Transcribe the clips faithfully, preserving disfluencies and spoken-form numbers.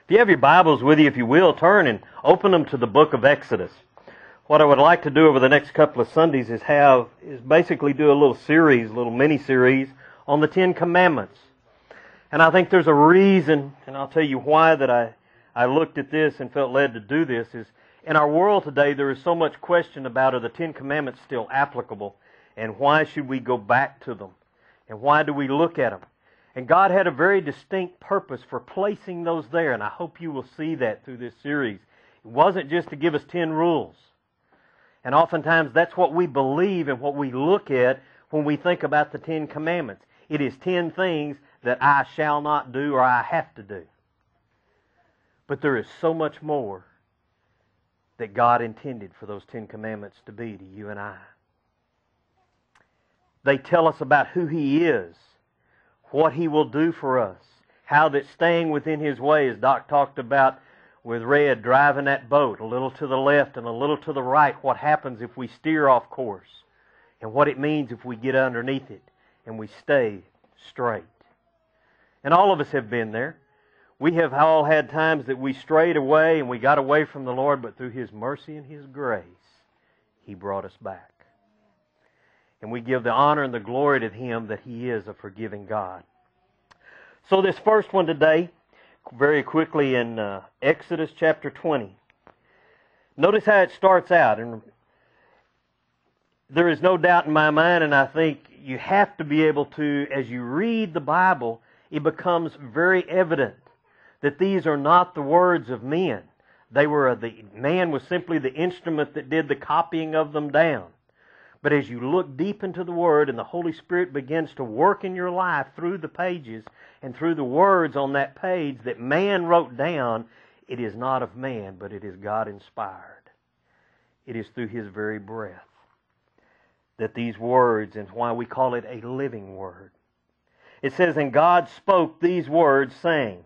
If you have your Bibles with you, if you will, turn and open them to the book of Exodus. What I would like to do over the next couple of Sundays is have, is basically do a little series, a little mini-series on the Ten Commandments. And I think there's a reason, and I'll tell you why that I, I looked at this and felt led to do this, is in our world today there is so much question about are the Ten Commandments still applicable, and why should we go back to them, and why do we look at them? And God had a very distinct purpose for placing those there, and I hope you will see that through this series. It wasn't just to give us ten rules. And oftentimes that's what we believe and what we look at when we think about the Ten Commandments. It is ten things that I shall not do or I have to do. But there is so much more that God intended for those Ten Commandments to be to you and I. They tell us about who He is, what He will do for us, how that staying within His way, as Doc talked about with Red driving that boat a little to the left and a little to the right, what happens if we steer off course, and what it means if we get underneath it and we stay straight. And all of us have been there. We have all had times that we strayed away and we got away from the Lord, but through His mercy and His grace, He brought us back. And we give the honor and the glory to Him that He is a forgiving God. So this first one today, very quickly in uh, Exodus chapter twenty. Notice how it starts out. And there is no doubt in my mind, and I think you have to be able to, as you read the Bible, it becomes very evident that these are not the words of men. They were the man was simply the instrument that did the copying of them down. But as you look deep into the Word and the Holy Spirit begins to work in your life through the pages and through the words on that page that man wrote down, it is not of man, but it is God-inspired. It is through His very breath that these words, and why we call it a living Word. It says, "And God spoke these words, saying,"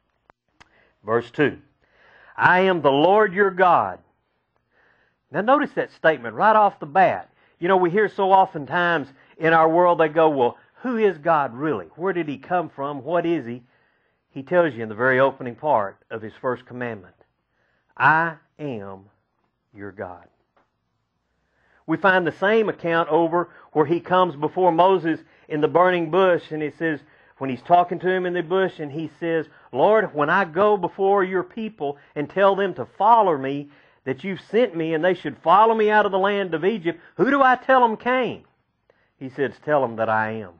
verse two, "I am the Lord your God." Now notice that statement right off the bat. You know, we hear so oftentimes in our world, they go, well, who is God really? Where did He come from? What is He? He tells you in the very opening part of His first commandment, I am your God. We find the same account over where He comes before Moses in the burning bush, and He says, when He's talking to him in the bush, and He says, Lord, when I go before your people and tell them to follow me, that you've sent me and they should follow me out of the land of Egypt, who do I tell them came? He says, tell them that I am.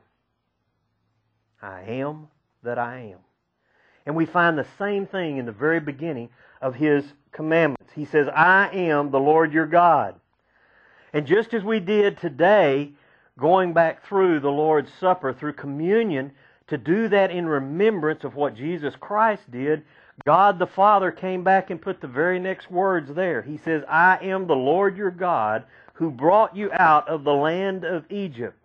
I am that I am. And we find the same thing in the very beginning of His commandments. He says, I am the Lord your God. And just as we did today, going back through the Lord's Supper, through communion, to do that in remembrance of what Jesus Christ did, God the Father came back and put the very next words there. He says, I am the Lord your God who brought you out of the land of Egypt.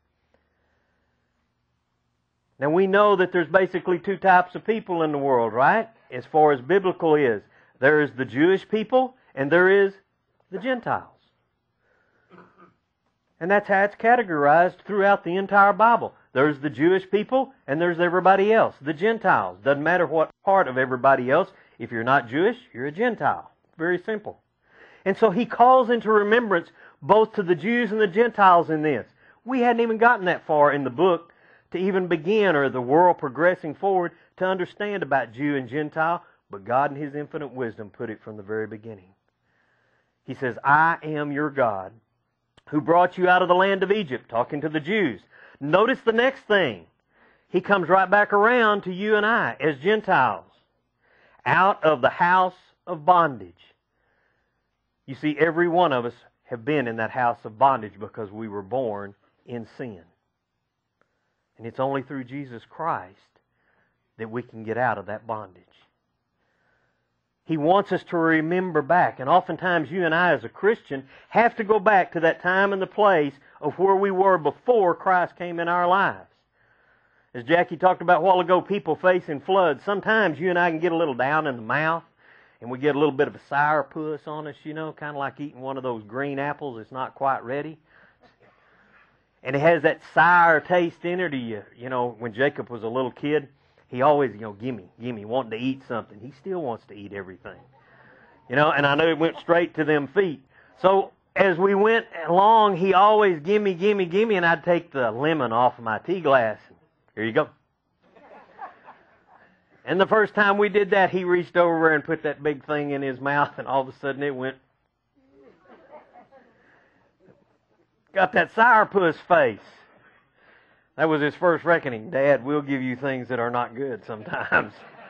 Now we know that there's basically two types of people in the world, right? As far as biblical is. There is the Jewish people and there is the Gentiles. And that's how it's categorized throughout the entire Bible. There's the Jewish people and there's everybody else, the Gentiles. Doesn't matter what part of everybody else. If you're not Jewish, you're a Gentile. Very simple. And so He calls into remembrance both to the Jews and the Gentiles in this. We hadn't even gotten that far in the book to even begin, or the world progressing forward, to understand about Jew and Gentile, but God in His infinite wisdom put it from the very beginning. He says, I am your God who brought you out of the land of Egypt, talking to the Jews. Notice the next thing. He comes right back around to you and I as Gentiles. Out of the house of bondage. You see, every one of us have been in that house of bondage because we were born in sin. And it's only through Jesus Christ that we can get out of that bondage. He wants us to remember back. And oftentimes you and I as a Christian have to go back to that time and the place of where we were before Christ came in our lives. As Jackie talked about a while ago, people facing floods. Sometimes you and I can get a little down in the mouth and we get a little bit of a sourpuss on us, you know, kind of like eating one of those green apples that's not quite ready. And it has that sour taste in it. You, you know, when Jacob was a little kid, he always, you know, gimme, gimme, wanting to eat something. He still wants to eat everything. You know, and I know it went straight to them feet. So as we went along, he always gimme, gimme, gimme, and I'd take the lemon off of my tea glass. Here you go. And the first time we did that, he reached over and put that big thing in his mouth, and all of a sudden it went. Got that sourpuss face. That was his first reckoning. Dad, we'll give you things that are not good sometimes.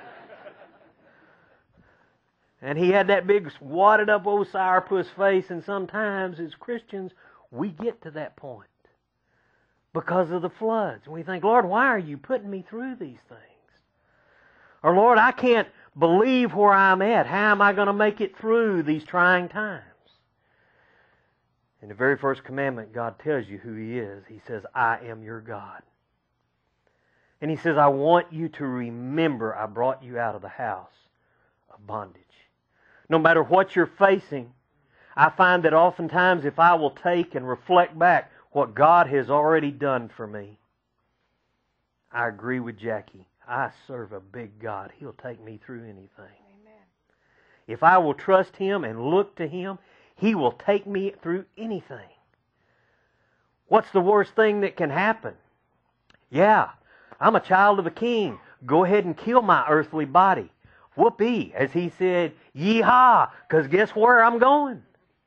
And he had that big wadded up old sourpuss face, and sometimes as Christians, we get to that point because of the floods. And we think, Lord, why are you putting me through these things? Or, Lord, I can't believe where I'm at. How am I going to make it through these trying times? In the very first commandment, God tells you who He is. He says, I am your God. And He says, I want you to remember I brought you out of the house of bondage. No matter what you're facing, I find that oftentimes if I will take and reflect back what God has already done for me, I agree with Jackie. I serve a big God. He'll take me through anything. Amen. If I will trust Him and look to Him, He will take me through anything. What's the worst thing that can happen? Yeah, I'm a child of the King. Go ahead and kill my earthly body. Whoopee, as He said, yeehaw, because guess where I'm going?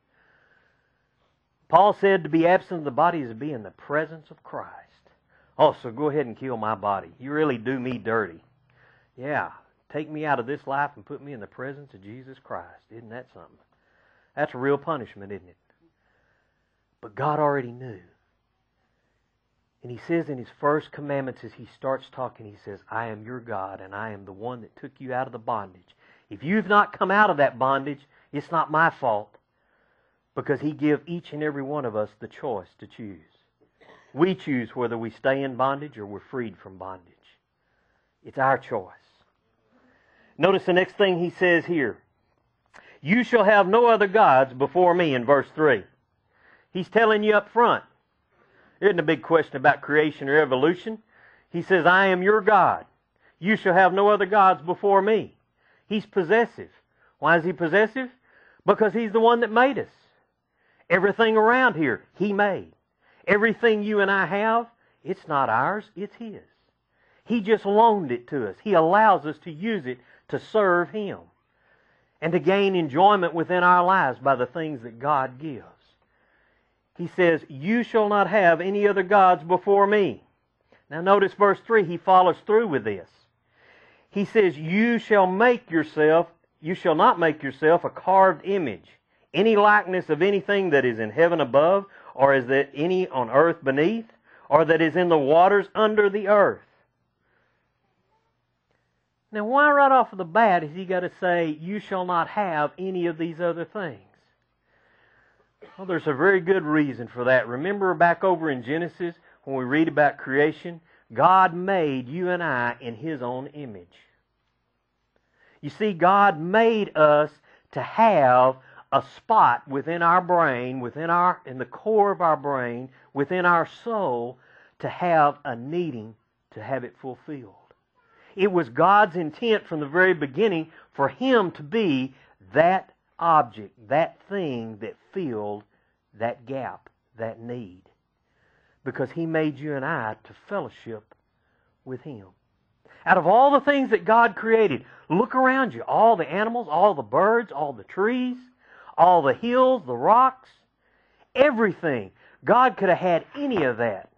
Paul said to be absent of the body is to be in the presence of Christ. Oh, so go ahead and kill my body. You really do me dirty. Yeah, take me out of this life and put me in the presence of Jesus Christ. Isn't that something? That's a real punishment, isn't it? But God already knew. And He says in His first commandments as He starts talking, He says, I am your God and I am the one that took you out of the bondage. If you've not come out of that bondage, it's not my fault. Because He gave each and every one of us the choice to choose. We choose whether we stay in bondage or we're freed from bondage. It's our choice. Notice the next thing He says here. You shall have no other gods before me in verse three. He's telling you up front. There isn't a big question about creation or evolution. He says, I am your God. You shall have no other gods before me. He's possessive. Why is He possessive? Because He's the one that made us. Everything around here, He made. Everything you and I have, it's not ours, it's His. He just loaned it to us. He allows us to use it to serve Him and to gain enjoyment within our lives by the things that God gives. He says, you shall not have any other gods before me. Now notice verse three, he follows through with this. He says, you shall make yourself, you shall not make yourself a carved image, any likeness of anything that is in heaven above, or is that any on earth beneath, or that is in the waters under the earth. Now why right off of the bat has He got to say, you shall not have any of these other things? Well, there's a very good reason for that. Remember back over in Genesis, when we read about creation, God made you and I in His own image. You see, God made us to have a spot within our brain, within our, in the core of our brain, within our soul, to have a needing to have it fulfilled. It was God's intent from the very beginning for Him to be that object, that thing that filled that gap, that need. Because He made you and I to fellowship with Him. Out of all the things that God created, look around you. All the animals, all the birds, all the trees, all the hills, the rocks, everything. God could have had any of that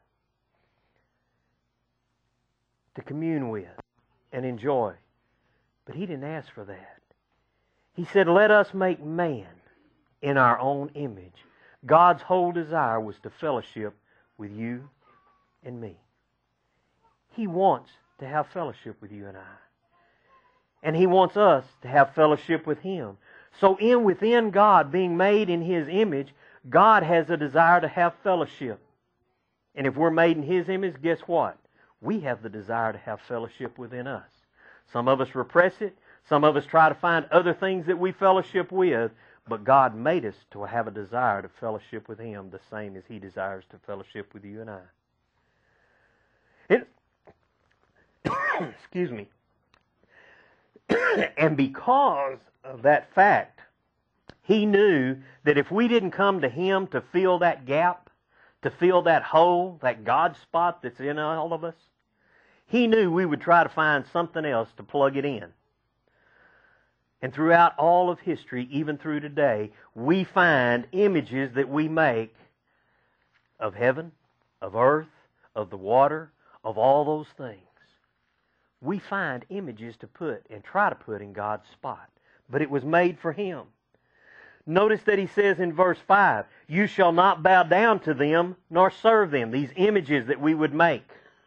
to commune with and enjoy. But He didn't ask for that. He said, let us make man in our own image. God's whole desire was to fellowship with you and me. He wants to have fellowship with you and I. And He wants us to have fellowship with Him. So in within God, being made in His image, God has a desire to have fellowship. And if we're made in His image, guess what? We have the desire to have fellowship within us. Some of us repress it. Some of us try to find other things that we fellowship with. But God made us to have a desire to fellowship with Him the same as He desires to fellowship with you and I. It, excuse me, and because of that fact, he knew that if we didn't come to him to fill that gap, to fill that hole, that God spot that's in all of us, he knew we would try to find something else to plug it in. And throughout all of history, even through today, we find images that we make of heaven, of earth, of the water, of all those things. We find images to put and try to put in God's spot. But it was made for him. Notice that he says in verse five, you shall not bow down to them nor serve them. These images that we would make.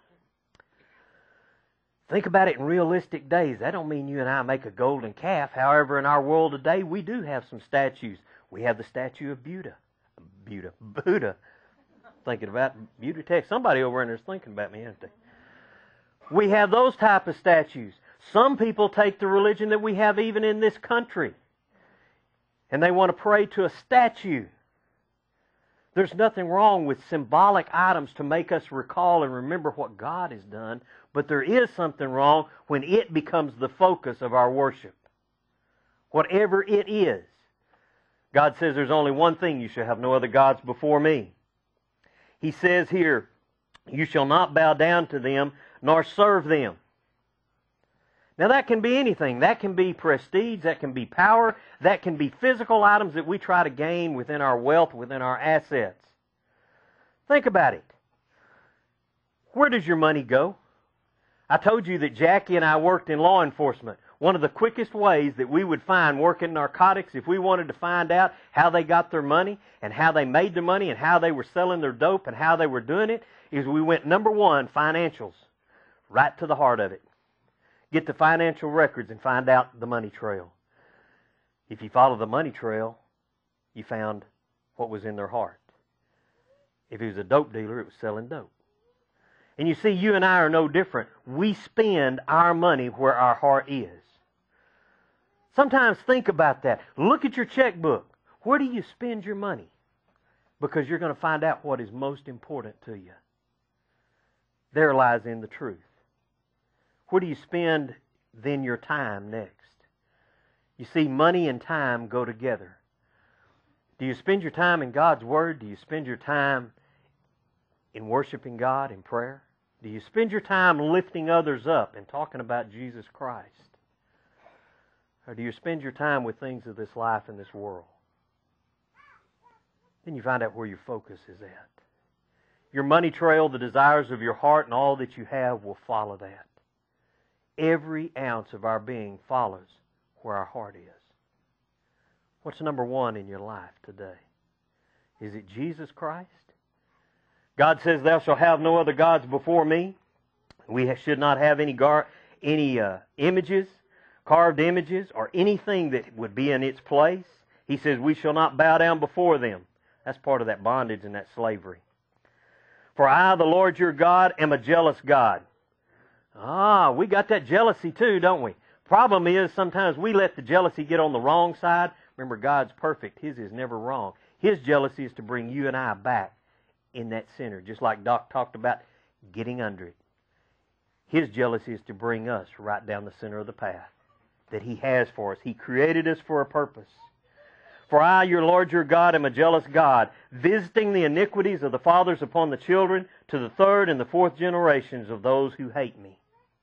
Think about it in realistic days. That don't mean you and I make a golden calf. However, in our world today, we do have some statues. We have the statue of Buddha. Buddha. Buddha. Thinking about Buddha Tech. Somebody over in there is thinking about me, isn't they? We have those type of statues. Some people take the religion that we have even in this country, and they want to pray to a statue. There's nothing wrong with symbolic items to make us recall and remember what God has done, but there is something wrong when it becomes the focus of our worship. Whatever it is. God says there's only one thing: you shall have no other gods before me. He says here, you shall not bow down to them nor serve them. Now that can be anything. That can be prestige, that can be power, that can be physical items that we try to gain within our wealth, within our assets. Think about it. Where does your money go? I told you that Jackie and I worked in law enforcement. One of the quickest ways that we would find working narcotics, if we wanted to find out how they got their money and how they made their money and how they were selling their dope and how they were doing it, is we went number one, financials, right to the heart of it. Get the financial records and find out the money trail. If you follow the money trail, you found what was in their heart. If he was a dope dealer, it was selling dope. And you see, you and I are no different. We spend our money where our heart is. Sometimes think about that. Look at your checkbook. Where do you spend your money? Because you're going to find out what is most important to you. There lies in the truth. Where do you spend then your time next? You see, money and time go together. Do you spend your time in God's Word? Do you spend your time in worshiping God in prayer? Do you spend your time lifting others up and talking about Jesus Christ? Or do you spend your time with things of this life and this world? Then you find out where your focus is at. Your money trail, the desires of your heart, and all that you have will follow that. Every ounce of our being follows where our heart is. What's number one in your life today? Is it Jesus Christ? God says, thou shalt have no other gods before me. We should not have any gar- any uh, images, carved images, or anything that would be in its place. He says, we shall not bow down before them. That's part of that bondage and that slavery. For I, the Lord your God, am a jealous God. Ah, we got that jealousy too, don't we? Problem is, sometimes we let the jealousy get on the wrong side. Remember, God's perfect. His is never wrong. His jealousy is to bring you and I back in that center, just like Doc talked about getting under it. His jealousy is to bring us right down the center of the path that He has for us. He created us for a purpose. For I, your Lord your God, am a jealous God, visiting the iniquities of the fathers upon the children to the third and the fourth generations of those who hate me.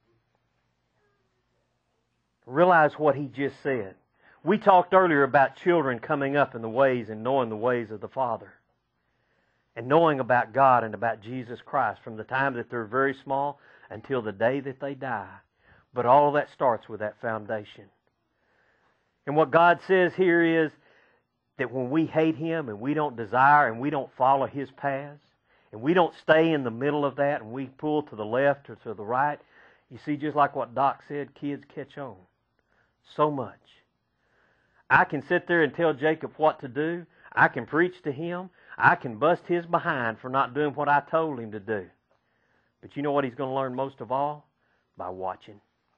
Realize what he just said. We talked earlier about children coming up in the ways and knowing the ways of the Father. And knowing about God and about Jesus Christ from the time that they're very small until the day that they die. But all of that starts with that foundation. And what God says here is that when we hate Him and we don't desire and we don't follow His paths, and we don't stay in the middle of that and we pull to the left or to the right, you see, just like what Doc said, kids catch on so much. I can sit there and tell Jacob what to do. I can preach to him. I can bust his behind for not doing what I told him to do. But you know what he's going to learn most of all? By watching.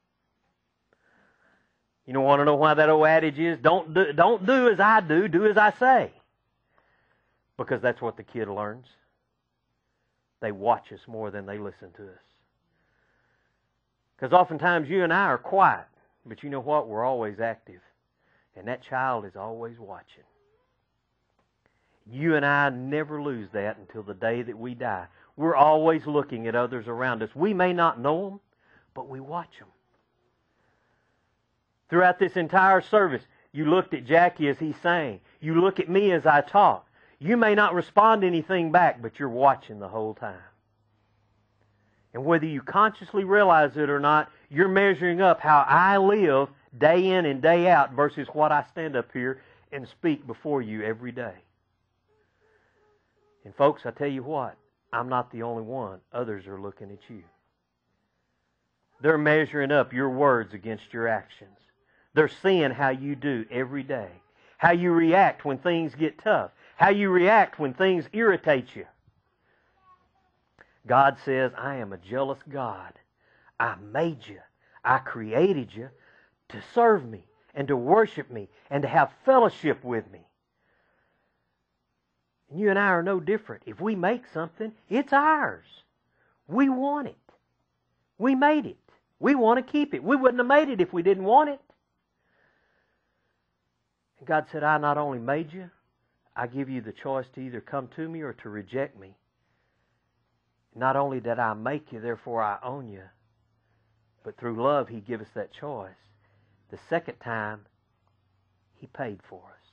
You don't want to know why that old adage is? Don't do, don't do as I do, do as I say. Because that's what the kid learns. They watch us more than they listen to us. Because oftentimes you and I are quiet, but you know what? We're always active. And that child is always watching. You and I never lose that until the day that we die. We're always looking at others around us. We may not know them, but we watch them. Throughout this entire service, you looked at Jackie as he sang. You look at me as I talk. You may not respond to anything back, but you're watching the whole time. And whether you consciously realize it or not, you're measuring up how I live day in and day out versus what I stand up here and speak before you every day. And folks, I tell you what, I'm not the only one. Others are looking at you. They're measuring up your words against your actions. They're seeing how you do every day. How you react when things get tough. How you react when things irritate you. God says, I am a jealous God. I made you. I created you to serve me and to worship me and to have fellowship with me. And you and I are no different. If we make something, it's ours. We want it. We made it. We want to keep it. We wouldn't have made it if we didn't want it. And God said, I not only made you, I give you the choice to either come to me or to reject me. Not only did I make you, therefore I own you, but through love He gave us that choice. The second time, He paid for us.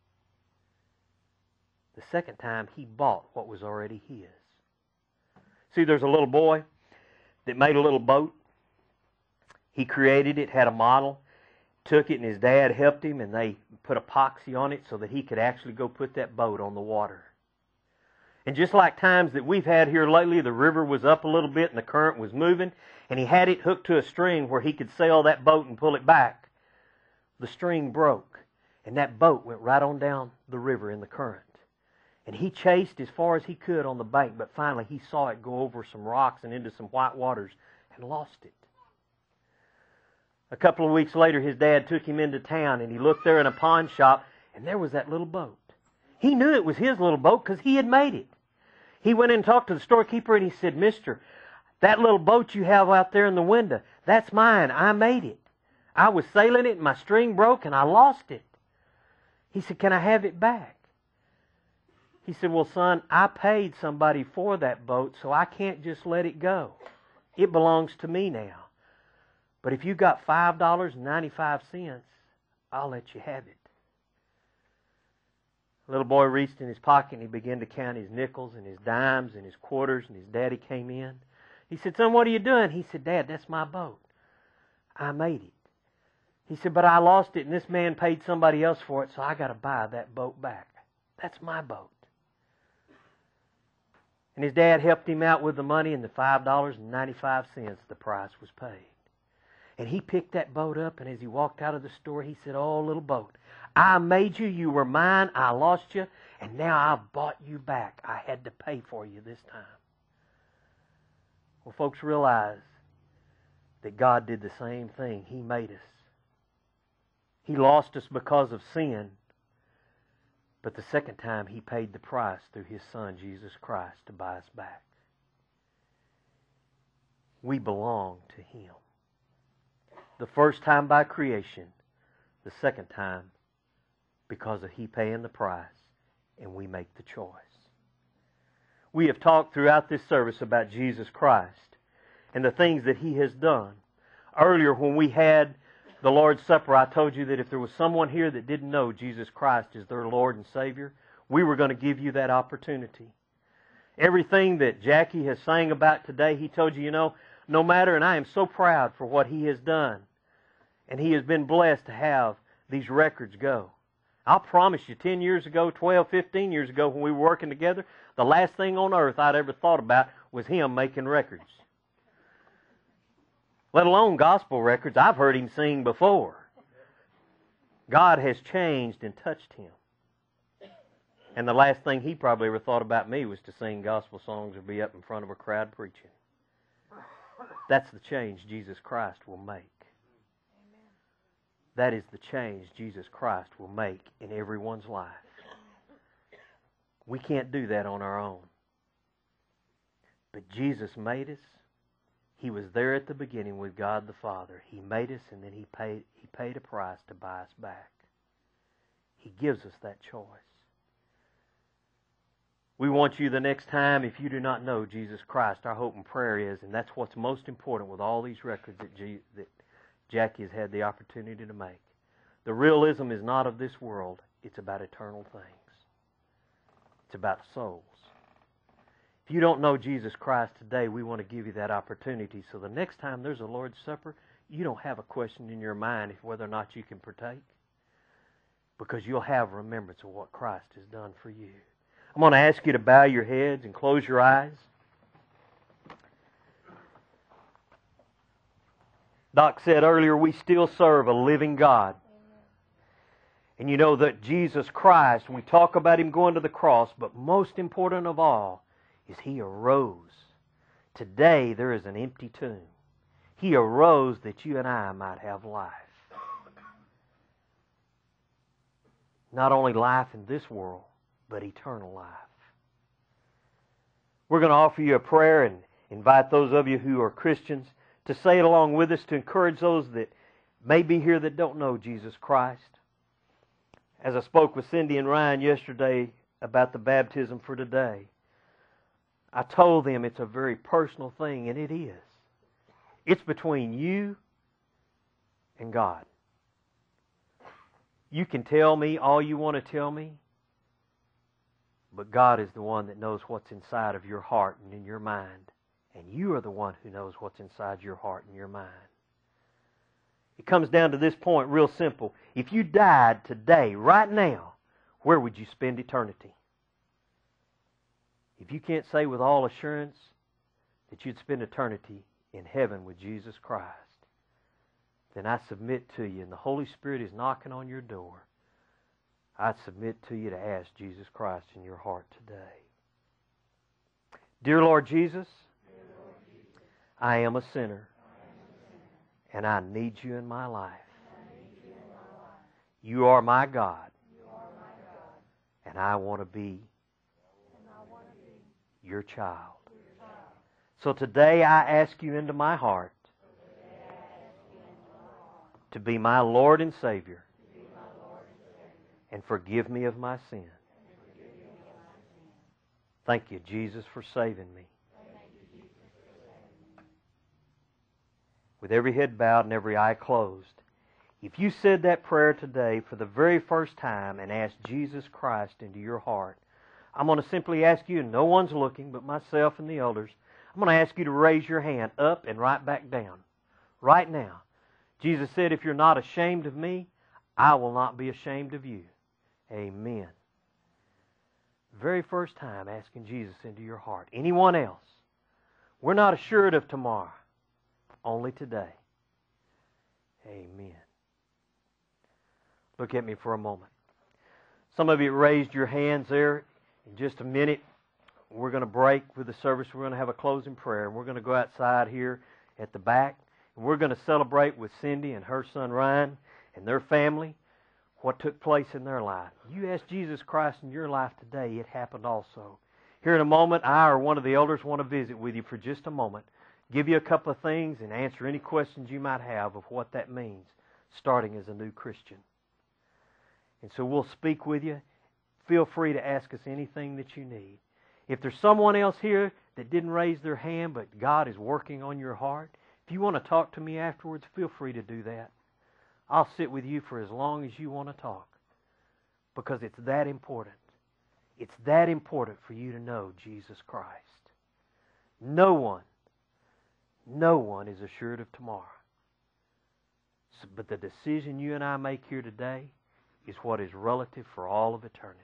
The second time, He bought what was already His. See, there's a little boy that made a little boat. He created it, had a model, took it, and his dad helped him, and they put epoxy on it so that he could actually go put that boat on the water. And just like times that we've had here lately, the river was up a little bit and the current was moving, and he had it hooked to a string where he could sail that boat and pull it back. The string broke, and that boat went right on down the river in the current. And he chased as far as he could on the bank, but finally he saw it go over some rocks and into some white waters and lost it. A couple of weeks later, his dad took him into town, and he looked there in a pawn shop, and there was that little boat. He knew it was his little boat because he had made it. He went in and talked to the storekeeper, and he said, Mister, that little boat you have out there in the window, that's mine. I made it. I was sailing it, and my string broke, and I lost it. He said, can I have it back? He said, well, son, I paid somebody for that boat, so I can't just let it go. It belongs to me now. But if you got five dollars and ninety-five cents, I'll let you have it. The little boy reached in his pocket and he began to count his nickels and his dimes and his quarters, and his daddy came in. He said, son, what are you doing? He said, Dad, that's my boat. I made it. He said, but I lost it, and this man paid somebody else for it, so I got to buy that boat back. That's my boat. And his dad helped him out with the money, and the five dollars and ninety-five cents, the price was paid. And he picked that boat up, and as he walked out of the store, he said, oh, little boat, I made you, you were mine, I lost you, and now I've bought you back. I had to pay for you this time. Well, folks, realize that God did the same thing. He made us. He lost us because of sin, but the second time He paid the price through His Son, Jesus Christ, to buy us back. We belong to Him. The first time by creation, the second time because of He paying the price, and we make the choice. We have talked throughout this service about Jesus Christ and the things that He has done. Earlier when we had the Lord's Supper, I told you that if there was someone here that didn't know Jesus Christ as their Lord and Savior, we were going to give you that opportunity. Everything that Jackie has sang about today, he told you, you know, no matter, and I am so proud for what he has done. And he has been blessed to have these records go. I'll promise you, ten years ago, twelve, fifteen years ago, when we were working together, the last thing on earth I'd ever thought about was him making records. Let alone gospel records. I've heard him sing before. God has changed and touched him. And the last thing he probably ever thought about me was to sing gospel songs or be up in front of a crowd preaching. That's the change Jesus Christ will make. That is the change Jesus Christ will make in everyone's life. We can't do that on our own. But Jesus made us, He was there at the beginning with God the Father. He made us, and then He paid, He paid a price to buy us back. He gives us that choice. We want you the next time, if you do not know Jesus Christ, our hope and prayer is, and that's what's most important with all these records that, G, that Jackie has had the opportunity to make. The realism is not of this world. It's about eternal things. It's about souls. If you don't know Jesus Christ today, we want to give you that opportunity. So the next time there's a Lord's Supper, you don't have a question in your mind of whether or not you can partake, because you'll have remembrance of what Christ has done for you. I'm going to ask you to bow your heads and close your eyes. Doc said earlier, we still serve a living God. And you know that Jesus Christ, we talk about Him going to the cross, but most important of all is He arose. Today there is an empty tomb. He arose that you and I might have life. Not only life in this world, but eternal life. We're going to offer you a prayer and invite those of you who are Christians to say it along with us, to encourage those that may be here that don't know Jesus Christ. As I spoke with Cindy and Ryan yesterday about the baptism for today, I told them it's a very personal thing, and it is. It's between you and God. You can tell me all you want to tell me, but God is the one that knows what's inside of your heart and in your mind. And you are the one who knows what's inside your heart and your mind. It comes down to this point, real simple. If you died today, right now, where would you spend eternity? If you can't say with all assurance that you'd spend eternity in heaven with Jesus Christ, then I submit to you, and the Holy Spirit is knocking on your door, I submit to you to ask Jesus Christ in your heart today. Dear Lord Jesus, I am a sinner, and I need you in my life. You are my God, and I want to be your child. So today I ask you into my heart to be my Lord and Savior, and forgive me of my sin. Thank you, Jesus, for saving me. With every head bowed and every eye closed, if you said that prayer today for the very first time and asked Jesus Christ into your heart, I'm going to simply ask you, and no one's looking but myself and the elders, I'm going to ask you to raise your hand up and right back down. Right now. Jesus said, if you're not ashamed of me, I will not be ashamed of you. Amen. Very first time asking Jesus into your heart. Anyone else? We're not assured of tomorrow. Only today. Amen. Look at me for a moment. Some of you raised your hands there. In just a minute, we're going to break with the service. We're going to have a closing prayer. And we're going to go outside here at the back. And we're going to celebrate with Cindy and her son Ryan and their family what took place in their life. You asked Jesus Christ in your life today, it happened also. Here in a moment, I or one of the elders want to visit with you for just a moment, give you a couple of things, and answer any questions you might have of what that means, starting as a new Christian. And so we'll speak with you. Feel free to ask us anything that you need. If there's someone else here that didn't raise their hand, but God is working on your heart, if you want to talk to me afterwards, feel free to do that. I'll sit with you for as long as you want to talk, because it's that important. It's that important for you to know Jesus Christ. No one, no one is assured of tomorrow. So, but the decision you and I make here today is what is relative for all of eternity.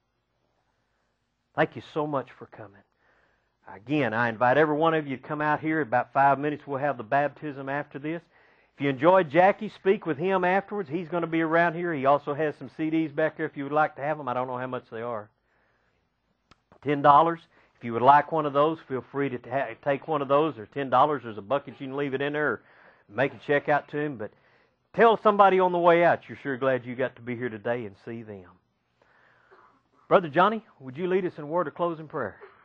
Thank you so much for coming. Again, I invite every one of you to come out here. In about five minutes, we'll have the baptism after this. If you enjoyed Jackie, speak with him afterwards. He's going to be around here. He also has some C Ds back there if you would like to have them. I don't know how much they are. ten dollars. If you would like one of those, feel free to ta- take one of those. They're ten dollars. There's a bucket you can leave it in there or make a check out to him. But tell somebody on the way out you're sure glad you got to be here today and see them. Brother Johnny, would you lead us in a word of closing prayer?